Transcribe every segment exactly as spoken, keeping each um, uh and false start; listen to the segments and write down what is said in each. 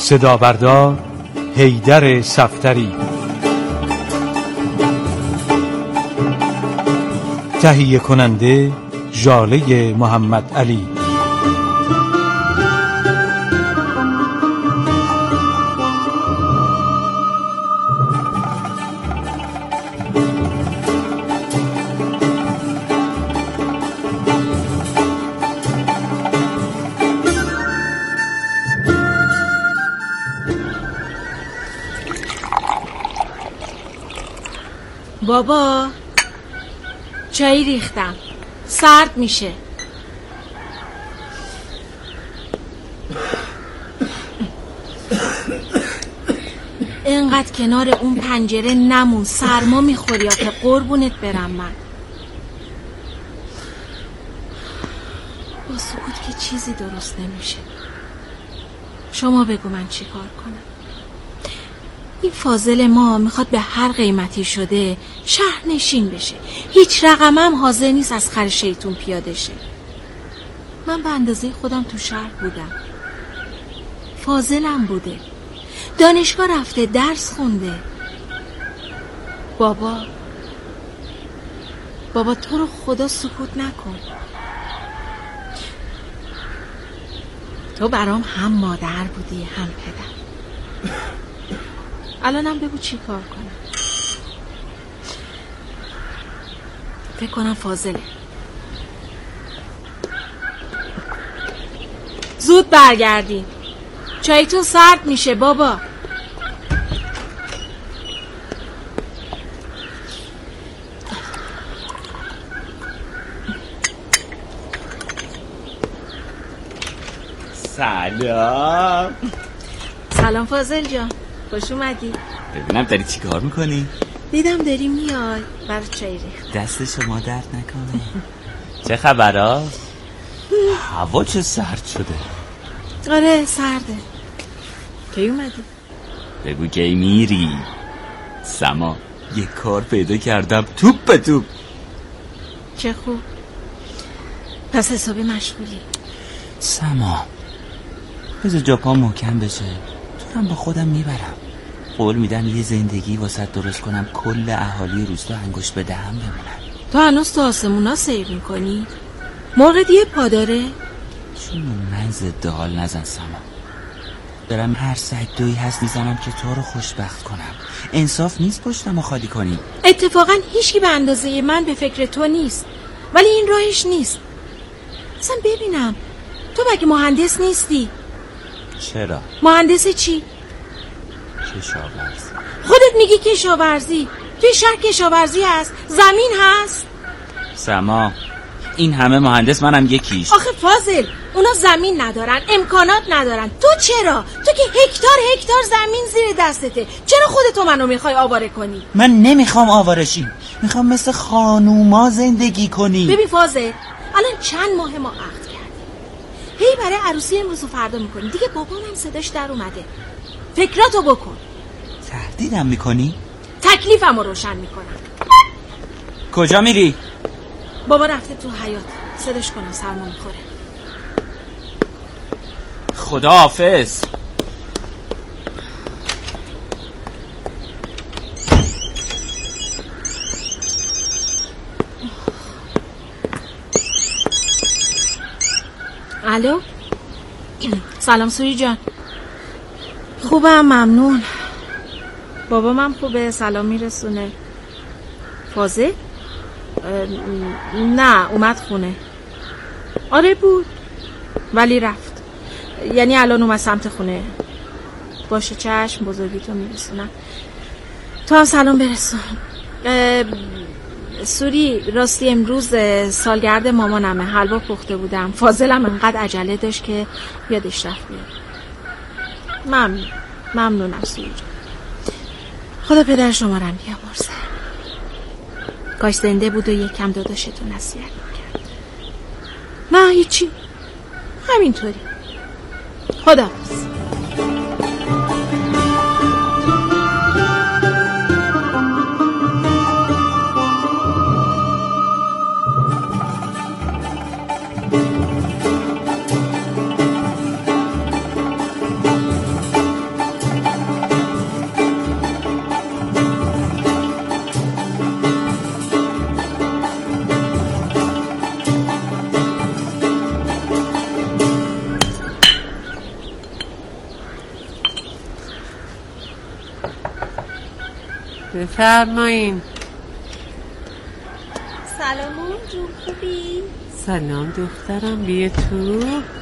صدا بردار حیدر صفدری، تهیه کننده ژاله محمد علی. بابا چای ریختم، سرد میشه. اینقدر کنار اون پنجره نمون، سرما میخوری یا که قربونت برم من. با سکوت که چیزی درست نمیشه. شما بگو من چی کار کنم؟ این فاضل ما میخواد به هر قیمتی شده شهرنشین بشه، هیچ رقمم حاضر نیست از خر شیطون پیاده شه. من به اندازه خودم تو شهر بودم، فاضلم بوده، دانشگاه رفته، درس خونده. بابا بابا تو رو خدا سکوت نکن. تو برام هم مادر بودی هم پدر. الانم بگو چی کار کنم. فکر کنم فاضله. زود برگردیم، چایتون سرد میشه بابا. سلام. سلام فاضل جان، خوش اومدی. ببینم داری چی کار میکنی؟ دیدم داری میای، برای چای ریخت. دست شما درد نکنه. چه خبرها؟ هوا چه سرد شده. آره سرده. کی اومدی؟ بگو کی میری. سما یه کار پیدا کردم توپ به توپ. چه خوب، پس حسابی مشغولی. سما بذار جا پا محکم بشه، تو هم با خودم میبرم. قول میدم یه زندگی واسه درست کنم کل اهالی روستا انگشت به دهن بمونن. تو هنوز تو آسمونا سیر میکنی؟ مرغ دیگه پا داره؟ چون من ضد حال نزن سما. دارم هر سگ دویی هست میزنم که تو رو خوشبخت کنم. انصاف نیست پشتمو خالی کنی. اتفاقا هیچکی به اندازه من به فکر تو نیست، ولی این راهش نیست. اصلا ببینم تو مگه مهندس نیستی؟ چرا؟ مهندس چی؟ کشاورزی. خودت میگی کشاورزی. توی شهر کشاورزی هست، زمین هست. سما این همه مهندس منم یکیش. آخه فاضل اونا زمین ندارن، امکانات ندارن. تو چرا؟ تو که هکتار هکتار زمین زیر دستته. چرا خودتو منو میخوای آواره کنی؟ من نمیخوام آوارشی، میخوام مثل خانوما زندگی کنی. ببین فاضل الان چند ماه ما عقد کردیم، هی برای عروسی امروز و فردا میکنی. دیگه بابام هم صداش در اومده. فکراتو بکن. تهدیدم میکنی؟ تکلیفمو روشن میکنم. کجا میری؟ بابا رفته تو حیاط، صداش کنم سرما میخوره. خدا حافظ. الو سلام سوری جان. خوبم ممنون. بابام هم خوبه، سلام میرسونه. فاضل؟ نه اومد خونه. آره بود ولی رفت، یعنی الان اومد سمت خونه. باشه چشم، بزرگیتو میرسونم. تو هم سلام برسون. سوری راستی امروز سالگرد مامانمه، حلوا پخته بودم. فاضلم انقدر عجله داشت که یادش رفت بیاد. ممنون ممنونم سوری جان. خدا پدر شما رو بیامرزه. کاش زنده بود و یکم داداشتو نصیحت میکرد. نه هیچی، همینطوری. خداحافظ. بفرمایین. سلام جون، خوبی؟ سلام دخترم، بیا تو.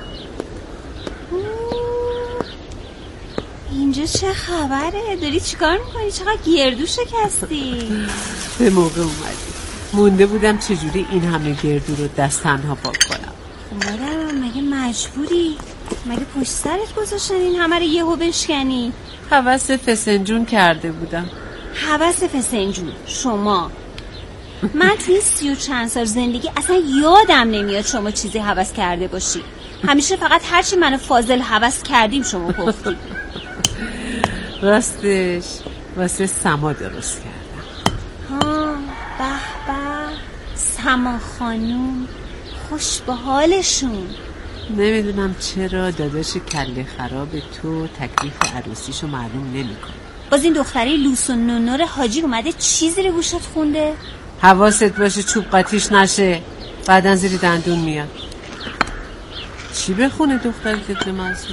اینجا چه خبره؟ داری چیکار میکنی؟ چقدر گردو شکستی؟ به موقع اومدی. مونده بودم چجوری این همه گردو رو دست تنها پاک کنم. مادرم مگه مجبوری؟ مگه پشت سرت گذاشتن این همه رو یهو بشکنی؟ هوس فسنجون کرده بودم. هوس فسنجون؟ شما؟ من توی سی و چند سال زندگی اصلا یادم نمیاد شما چیزی هوس کرده باشی. همیشه فقط هرچی من و فاضل هوس کردیم شما گفتید. راستش واسه سما درست کردم. ها به به، سما خانوم خوش به حالشون. نمیدونم چرا داداش کله خراب تو تکلیف عروسیشو معلوم نمیکنه. باز این دختری لوس و نونور حاجی اومده چیزی رو گوشت خونده. حواست باشه چوب قاطیش نشه، بعدن زیر دندون میاد. چی بخونه دختری طفل معصوم؟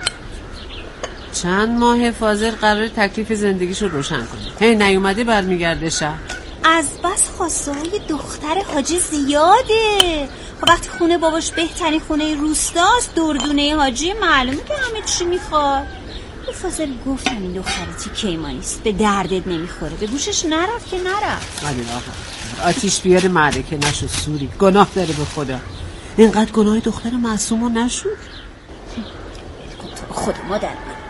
چند ماه فاضل قرار تکلیف زندگیشو روشن کنه، هی نیومده برمیگرده شهر. از بس خواسته های دختر حاجی زیاده. خب وقتی خونه باباش بهترین خونه روستاست، دردونه حاجی، معلومه که همه چی میخواد. به فاضل گفتم این دخترتی کیمانیست، به دردت نمیخوره، به گوشش نرفت که نرفت. ولی آقا آتیش بیاره معرکه نشو سوری، گناه داره به خدا. اینقدر گناه دختر معصومو نشو. خدا مادر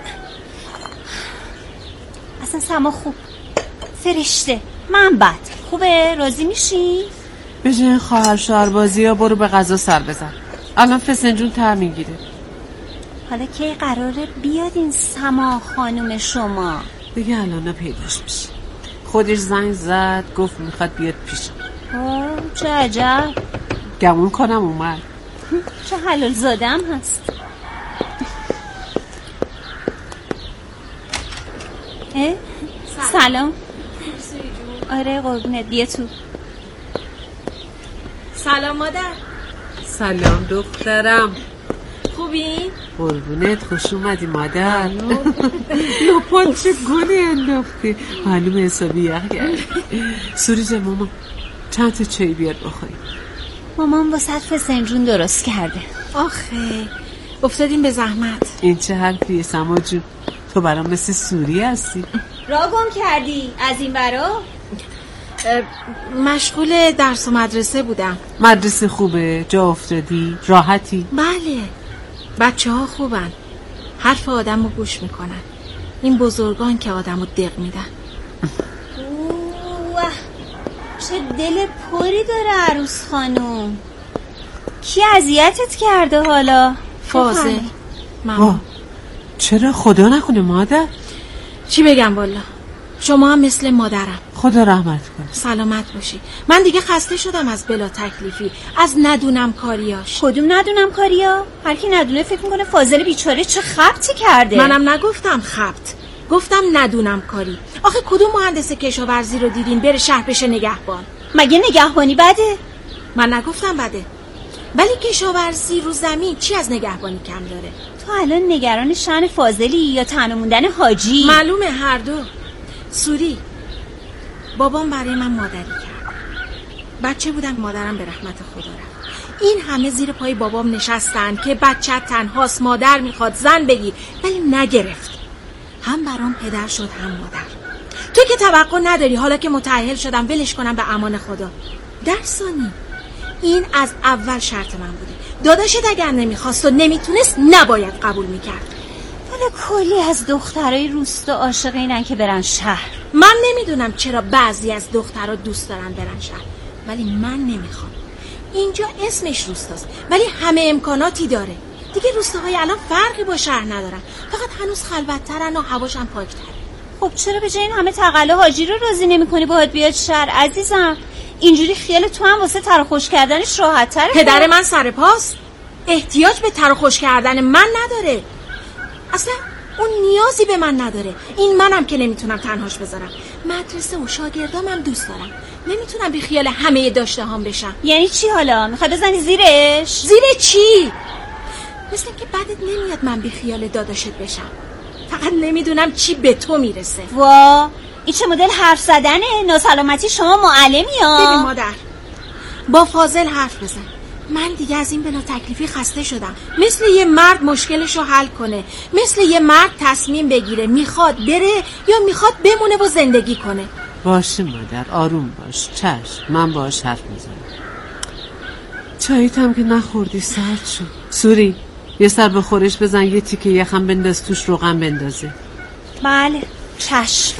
اصلا سما خوب، فرشته، من بد. خوبه؟ راضی میشی؟ به جای خواهر شوهر بازی ها برو به غذا سر بزن. الان فسنجون ته میگیره. حالا کی قراره بیاد این سما خانم شما؟ دیگه الان پیداش میشه. خودش زنگ زد گفت میخواد بیاد پیشم. آه چه عجب. گمون کنم اومد. چه حلال زادم هست. اه؟ سلام. آره قربونت، بیا تو. سلام مادر. سلام دخترم، خوبی؟ قربونت، خوش اومدی مادر. لپات چه گلی انداختی، معلومه حسابی یخ کردی. سوری جا ماما چند تا چای بیار بخوریم. مامان واسه فسنجون درست کرده. آخه افتادیم به زحمت. این چه حرفیه سما جون، تو برام مثل سوری هستی. را گم کردی از این برا؟ مشغول درس و مدرسه بودم. مدرسه خوبه؟ جا افتادی؟ راحتی؟ بله، بچه ها خوبن، حرف آدم رو گوش میکنن. این بزرگان که آدم رو دق میدن. اوه چه دل پری داره عروس خانوم. کی اذیتت کرده حالا؟ فاضل. ماما چرا؟ خدا نکنه مادر. چی بگم والا، شما هم مثل مادرم. خدا رحمت کنه. سلامت باشی. من دیگه خسته شدم از بلا تکلیفی، از ندونم کاریاش. کدوم ندونم کاریا؟ هر کی ندونه فکر میکنه فاضل بیچاره چه خبطی کرده. منم نگفتم خبط، گفتم ندونم کاری. آخه کدوم مهندس کشاورزی رو دیدین بره شهر بشه نگهبان؟ مگه نگهبانی بده؟ من نگفتم بده، ولی کشاورزی رو زمین چی از نگهبانی کم داره؟ تو الان نگران شأن فاضلی یا تنها موندن حاجی؟ معلومه هر دو. سوری، بابام برای من مادری کرد. بچه بودم مادرم به رحمت خدا رفت. این همه زیر پای بابام نشستن که بچه تنهاست، مادر میخواد زن بگیر، ولی نگرفت. هم برام پدر شد هم مادر. تو که توقع نداری حالا که متأهل شدم ولش کنم به امان خدا. در ثانی این از اول شرط من بوده. داداشت اگر نمیخواست و نمیتونست نباید قبول میکرد. حالا کلی از دخترای روستا عاشق اینن که برن شهر. من نمیدونم چرا بعضی از دخترها دوست دارن برن شهر، ولی من نمیخوام. اینجا اسمش روستاست ولی همه امکاناتی داره. دیگه روستاهای الان فرقی با شهر ندارن، فقط هنوز خلوت‌ترن و هواشم پاک‌تره. خب چرا به جای این همه تقلا حاجی رو راضی نمی‌کنی باهات بیاد شهر عزیزم؟ اینجوری خیال تو هم واسه تر خوش کردنش راحت‌تره. پدر من سر پاست، احتیاج به تر خوش کردن من نداره. اصلا اون نیازی به من نداره. این منم که نمیتونم تنهاش بذارم. مدرسه و شاگردام هم دوست دارم، نمیتونم بی خیال همه داشته هم بشم. یعنی چی حالا؟ میخوای بزنی زیرش؟ زیر چی؟ مثل که بدت نمیاد من بی خیال داداشت بشم. فقط نمیدونم چی به تو میرسه. وا این چه مدل حرف زدنه؟ ناسلامتی شما معلمی ها. ببین مادر، با فاضل حرف بزن. من دیگه از این بلا تکلیفی خسته شدم. مثل یه مرد مشکلشو حل کنه، مثل یه مرد تصمیم بگیره میخواد بره یا میخواد بمونه و زندگی کنه. باشه مادر، آروم باش. چشم، من باش حرف میزنم. چاییت هم که نخوردی سرد شد. سوری یه سر به خورش بزن، یه تیکه یخم بنداز توش، روغن بندازه. بله چشم.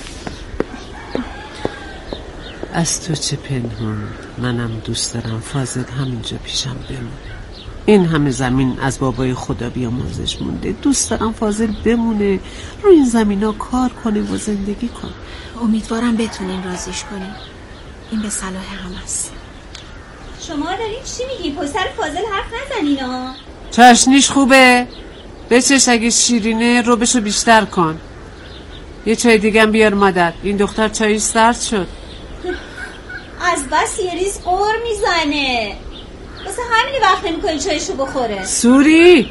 از تو چه پنهون، منم دوست دارم فاضل همینجا پیشم بمونه. این همه زمین از بابای خدا بیامرزش مونده، دوست دارم فاضل بمونه رو این زمین ها کار کنه و زندگی کنه. امیدوارم بتونین راضیش کنین. این به صلاح هم است. شما دارین چی میگین؟ پشت سر فاضل حرف نزنین ها. چشنیش خوبه؟ بچش، اگه شیرینه رو بشو بیشتر کن. یه چای دیگه هم بیار مادر، این دختر چایش سرد شد. از بس یه ریز قور میزنه، واسه همینی وقت نمیکنی چایشو بخوره. سوری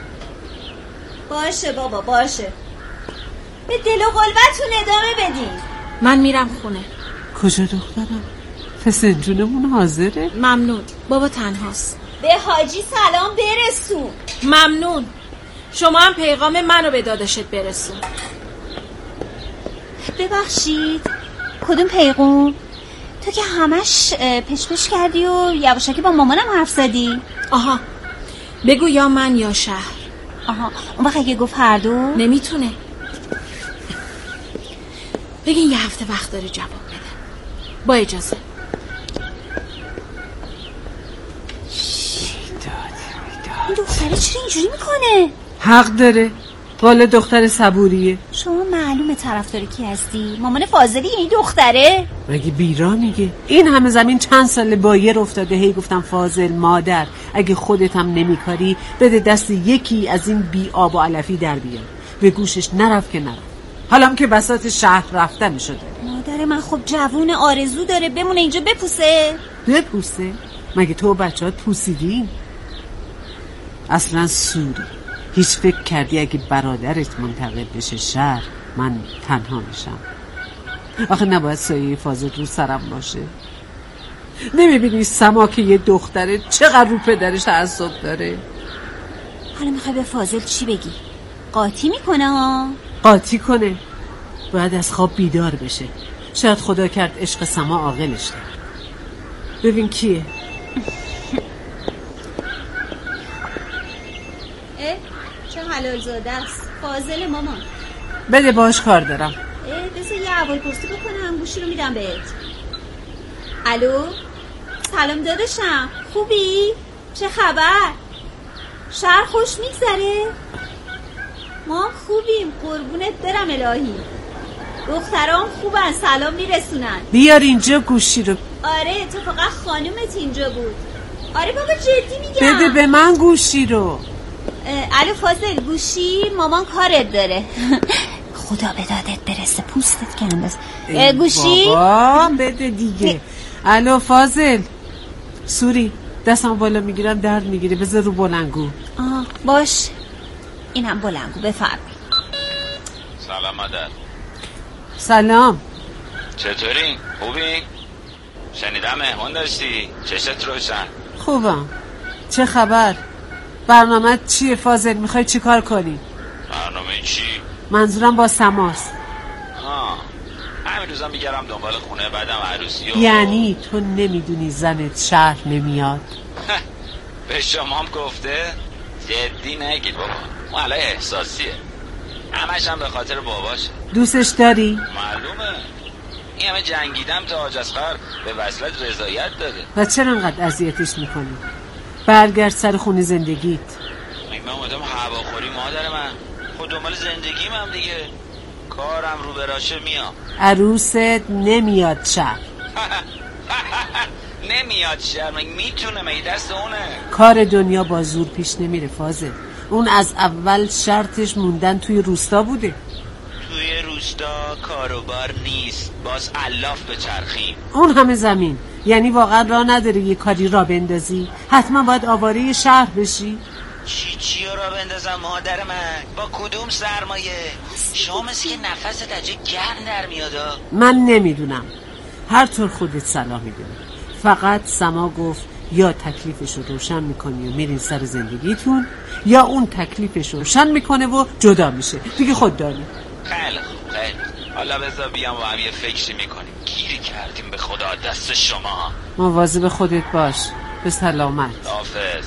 باشه بابا باشه، به دل و قلبتون ادامه بدین. من میرم خونه. کجا دخترم؟ فسنجونمون حاضره؟ ممنون، بابا تنهاست. به حاجی سلام برسون. ممنون، شما هم پیغام منو به داداشت برسون. ببخشید کدوم پیغام؟ تو که همش پشپش کردی و یواشکی با مامانم حرف زدی. آها، بگو یا من یا شهر. آها، اون وقت اگه گفت هر دو نمیتونه. بگین یه هفته وقت داره جواب بده. با اجازه. این دختره چرا اینجوری میکنه؟ حق داره، والا دختر صبوریه. شما معلومه طرفدار کی هستی؟ مامان فاضلی این دختره؟ مگه بیرا میگه؟ این همه زمین چند سال بایر افتاده، هی گفتم فاضل مادر اگه خودت هم نمیکاری بده دست یکی از این بی آب و علفی در بیار. به گوشش نرفت که نرفت. حالا هم که بساط شهر رفتن شده. مادر من خب جوون، آرزو داره بمونه اینجا بپوسه. بپوسه؟ مگه تو و بچه‌هات پوسیدین؟ اصلا سوری هیچ فکر کردی اگه برادرت منتقل بشه شهر من تنها میشم؟ آخه نباید سایه فاضل رو سرم باشه؟ نمیبینی سما که یه دختره چقدر رو پدرش تعصب داره؟ حالا میخوای به فاضل چی بگی؟ قاطی میکنه ها؟ قاطی کنه؟ باید از خواب بیدار بشه. شاید خدا کرد عشق سما عاقلش کرد. ببین کیه؟ اه چه حلال زاده است فاضل مامان. بده باش کار دارم. اه بذار یه اول پرسی بکنم، گوشی رو میدم بهت. الو سلام داداشم، خوبی؟ چه خبر؟ شهر خوش میگذره؟ ما خوبیم قربونت برم الهی. دخترام خوبن، سلام میرسونن. بیار اینجا گوشی رو. آره تو فقط خانومت اینجا بود. آره بابا جدی میگم. بده به من گوشی رو. الو فاضل گوشی مامان کارت داره. خدا به دادت برسه پوستت که انداز. گوشی بابا بده دیگه. الو فاضل. سوری دستم بالا میگیرم درد میگیره، بذار رو بلنگو. آه باش اینم بلنگو. بفرمایید. سلام مادر. سلام. چطوری؟ خوبی؟ شنیدم مهمون داشتی؟ چشت روشن. خوبم. چه خبر؟ برنامه چیه فاضل؟ میخوای چی کار کنی؟ برنامه چی؟ منظورم با سماست. آه همین روزا میگرم دنبال خونه بعدم عروسی و... یعنی تو نمیدونی زنت شهر نمیاد؟ به شمام گفته؟ جدی نگید بابا، مالا احساسیه، همش هم به خاطر باباشه. دوستش داری؟ معلومه، این همه جنگیدم تا حاج اصغر به وصلت رضایت داده. و چرا انقدر اذیتش میکنی؟ برگرد سر خونه زندگیت. من اومدم هواخوری مادر من، خود دنبال زندگیم هم دیگه، کارم رو براشه میام. عروست نمیاد شهر. نمیاد شهر، مگه میتونه؟ مگه دست اونه؟ کار دنیا با زور پیش نمیره فاضل. اون از اول شرطش موندن توی روستا بوده. توی روستا کاروبار نیست، باز علاف به چرخیم. اون همه زمین یعنی واقعا راه نداره یه کاری را بندازی؟ حتما باید آواره شهر بشی؟ چی چی را بندازم مادر من؟ با کدوم سرمایه؟ شما مثل که نفست عجب گرم در میادا. من نمیدونم، هر طور خودت صلاح میدونی. فقط سما گفت یا تکلیفش رو روشن میکنی و میرین سر زندگیتون، یا اون تکلیفش رو روشن میکنه و جدا میشه. دیگه خود داری. خیلی خوب، خیلی حالا بذار بیام و هم یه فکری میکنیم. گیر کردیم به خدا، دست شما. مواظب خودت باش. به سلامت. حافظ.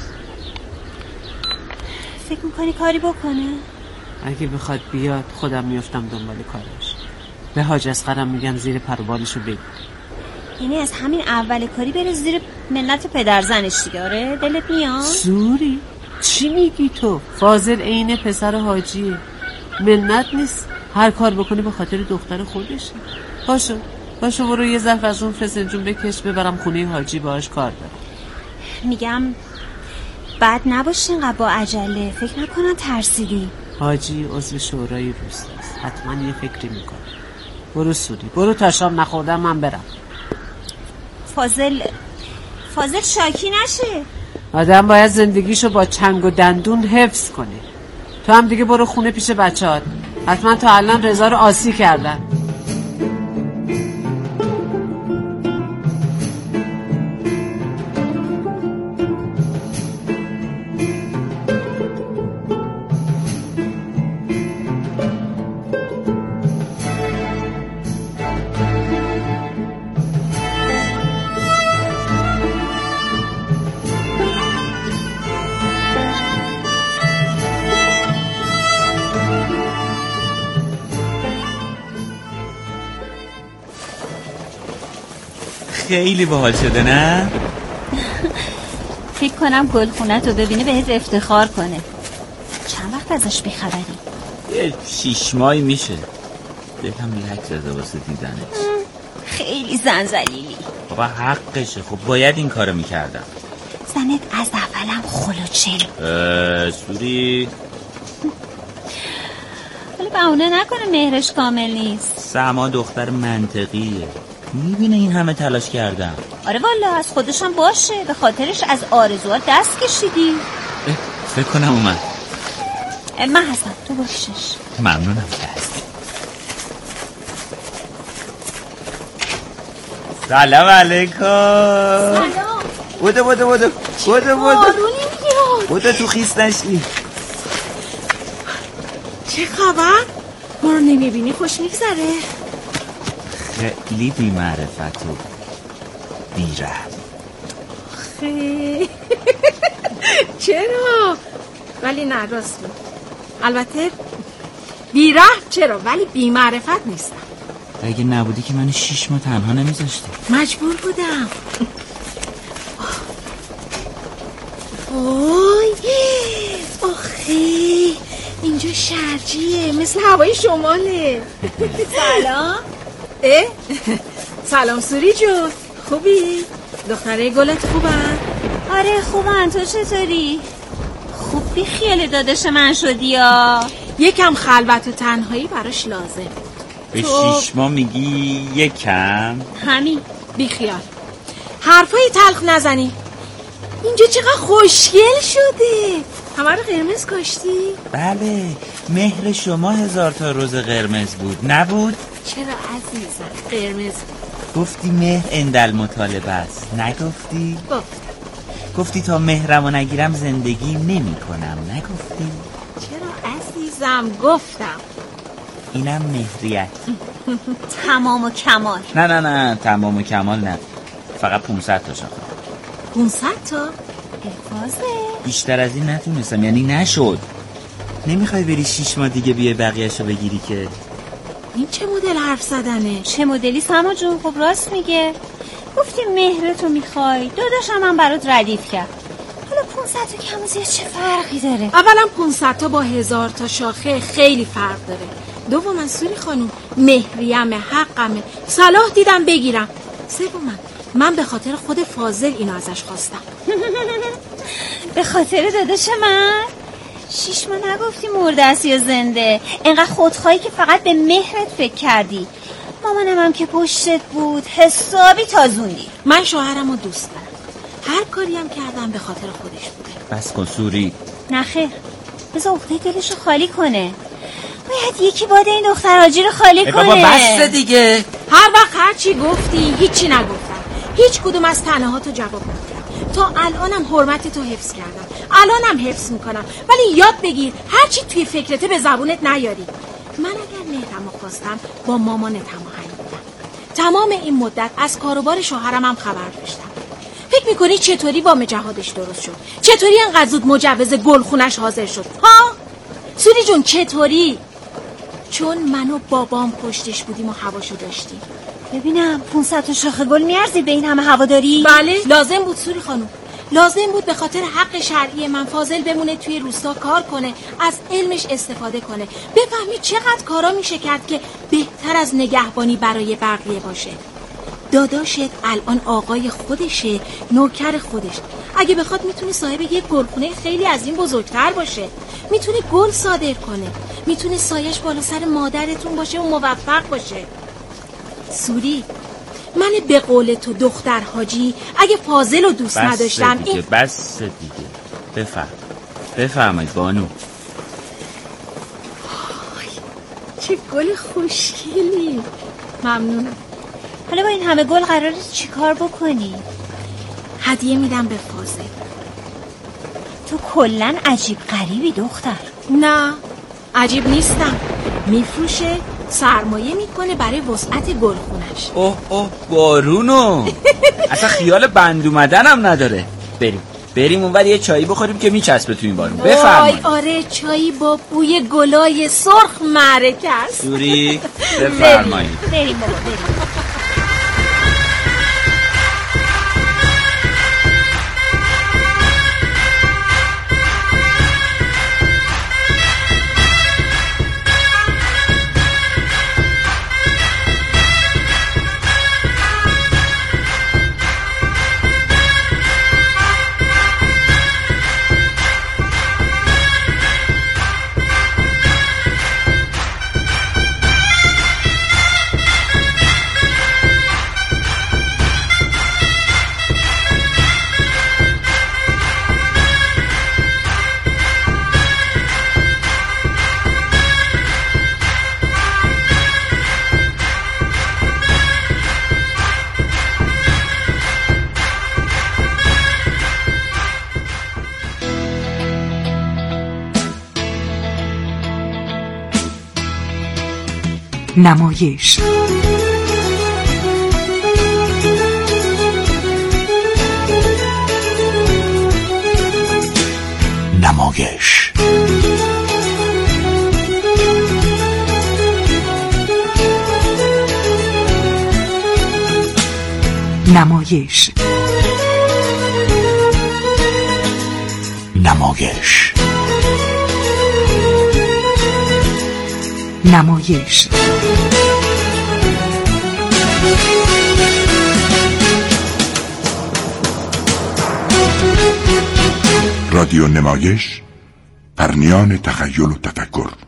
فکر میکنی کاری بکنه؟ اگه بخواد بیاد خودم میافتم دنبال کارش. به حاج اصغرم میگم زیر پر و بالشو بگیر. یعنی از همین اول کاری بره زیر منت پدر زنش دیگه؟ آره دلت میاد؟ سوری چی میگی تو؟ فاضل عین پسر حاجیه، منت نیست. هر کار بکنی به خاطر دختر خودشه. باشو باشو برو یه ظرف از اون فسنجون بکش ببرم خونه حاجی، باهاش کار دارم. میگم بد نباشین اینقدر با عجله. فکر نکنم ترسیدی. حاجی عضو شورای روستاست، حتما یه فکری میکنه. برو سوری برو، تا شام نخوردم من برم. فاضل فاضل شاکی نشه. آدم باید زندگیشو با چنگ و دندون حفظ کنه. تو هم دیگه برو خونه پیش بچه‌هات. حتما تا الان رضا رو آسی کردن. خیلی باحال شده نه؟ فکر کنم گلخونت رو ببینه بهت افتخار کنه. چند وقت ازش بیخبری؟ یه شیش ماهی میشه. دلم لک زده واسه دیدنت. خیلی زنزلیلی. بابا حقشه، خب باید این کارو میکردم. زنت از اولم خلوچل. سوری ولی بهونه نکنه مهرش کامل نیست. سما دختر منطقیه، میبینه این همه تلاش کردم. آره والا از خودشم باشه، به خاطرش از آرزوها دست کشیدی. فکر کنم اومد. من هستم، تو باشش. ممنونم که هستی. سلام علیکم. سلام. بودو بودو بودو بودو بودو بارونی میاد. بودو تو خیس نشی. چه خبر؟ ما رو نمیبینی خوش میگذره؟ خیلی بی معرفت و بی‌رحم. خیلی چرا؟ ولی نه راست می. البته بی‌رحم چرا ولی بی معرفت نیستم. اگه نبودی که من شیش ماه تنها نمیذاشتی. مجبور بودم. وای آخی اینجا شرجیه، مثل هوای شماله. سلام. اه؟ سلام سوری جون، خوبی؟ دختره گلت خوبن؟ آره خوبن، تو چطوری؟ خوب بی خیال داداش من شدی یا؟ یکم خلوت و تنهایی براش لازم. به شیش ماه میگی یکم؟ همین بی خیال، حرفای تلخ نزنی. اینجا چقدر خوشگل شده. همه رو قرمز کاشتی؟ بله، مهر شما هزار تا روز قرمز بود نبود؟ چرا عزیزم قرمز بود. گفتی مهر اندل مطالبه است، نگفتی؟ گفت. گفتی تا مهرمو نگیرم زندگی نمی کنم، نگفتی؟ چرا عزیزم گفتم. اینم مهریت. تمام و کمال. نه نه نه تمام و کمال نه، فقط پونصد تا شاخه. پونصد تا؟ افازه بیشتر از این نتونستم، یعنی نشد. نمیخوای بری شیش ماه دیگه بیای بقیهشو بگیری که؟ این چه مدل حرف زدنه؟ چه مدلی سما جون؟ خب راست میگه. گفتی مهرتو میخوای، داداشم من برات ردیف کرد. حالا پونصد تا کم و زیاد چه فرقی داره؟ اولا پونصد تا با هزار تا شاخه خیلی فرق داره. دوما سوری خانوم مهریم حقمه، صلاح دیدم بگیرم. سوما من به خاطر خود فاضل اینو ازش خواستم. به خاطر داداش من؟ شیش ماه نگفتی مرده است یا زنده؟ اینقدر خودخواهی که فقط به مهرت فکر کردی. مامانم هم که پشتت بود حسابی تازوندی. من شوهرم رو دوست دارم، هر کاری هم کردم به خاطر خودش بوده. بس کن سوری. نخیر، بذار عقده دلشو خالی کنه. باید یکی باده این دختر حاجی رو خالی کنه. بابا بس دیگه. هر وقت هر چی گفتی هیچی نگفتم. هیچ کدوم از تنهاتو جواب ندادم. تا الانم حرمت تو حفظ کردم، الانم حفظ میکنم، ولی یاد بگیر هر چی توی فکرته به زبونت نیاری. من اگر مهرمو خواستم با مامانت هماهنگ بودم. تمام این مدت از کاروبار شوهرم هم خبر داشتم. فکر میکنی چطوری وام جهادش درست شد؟ چطوری انقدر زود مجوز گلخونش حاضر شد؟ ها؟ سوری جون چطوری؟ چون من و بابام پشتش بودیم و هواشو داشتیم. ببینم پونصد تا شاخه گل میارزی به این همه هواداری؟ بله لازم بود سوری خانم، لازم بود به خاطر حق شرعی من فاضل بمونه توی روستا کار کنه، از علمش استفاده کنه، بفهمی چقدر کارا میشه کرد که بهتر از نگهبانی برای بقیه باشه. داداشت الان آقای خودشه، نوکر خودش. اگه بخواد میتونه صاحب یک گلخونه خیلی از این بزرگتر باشه، میتونه گل صادر کنه، میتونه سایش بالا سر مادرتون باشه و موفق باشه. سوری، من به قول تو دختر حاجی اگه فاضل رو دوست بس نداشتم دیگه این... بس دیگه بفهم بفرمایید بانو. چه گل خوشگلی. ممنونم. حالا با این همه گل قراره چی کار بکنی؟ هدیه میدم به فاضل. تو کلن عجیب غریبی دختر. نه عجیب نیستم. میفروشه، سرمایه میکنه برای وسعت گلخونش. اوه اوه بارونو اصلا خیال بند اومدنم نداره. بریم بریم اونور یه چایی بخوریم که میچسبه تو این بارون. بفرمایید. آره چایی با بوی گلای سرخ معرکه است. سوری بفرمایید. بریم بابا بریم. نمایش نمایش نمایش نمایش نمایش رادیو نمایش، پرنیان تخیل و تفکر.